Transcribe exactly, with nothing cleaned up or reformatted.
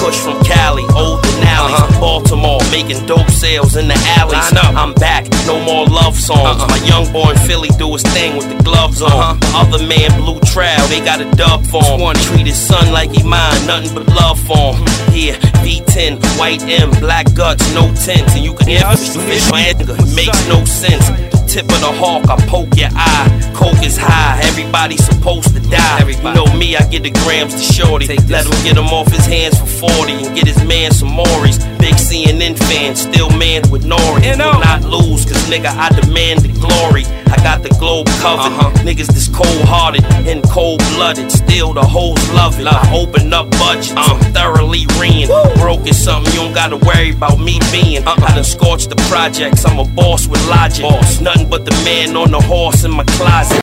Kush from Cali, Old Denali, uh-huh. Baltimore, making dope sales in the alleys. I'm back, no more love songs. Uh-uh. My young boy in Philly do his thing with the gloves on. Uh-huh. The other man, Blue Trout, they got a dub for him. One treat his son like he mine, nothing but love for him. Yeah, V ten, white M, black guts, no tints, and you can hear fish, fish my anger. It makes no sense. Tip of the hawk, I poke your eye. Coke is high, everybody's supposed to die. Everybody. You know me, I get the grams to shorty. Let him get him off his hands for forty and get his man some Maury's. Big C N N fan, still man with Nori. You know. Will not lose, cause nigga, I demand the glory. I got the globe covered. Uh-huh. Niggas this cold-hearted and cold-blooded. Still the hoes love it. I open up budgets, I'm thoroughly reeing. Broke is something you don't gotta worry about me being. Uh-uh. I done scorched the projects, I'm a boss with logic. Boss. Nothing but the man on the horse in my closet.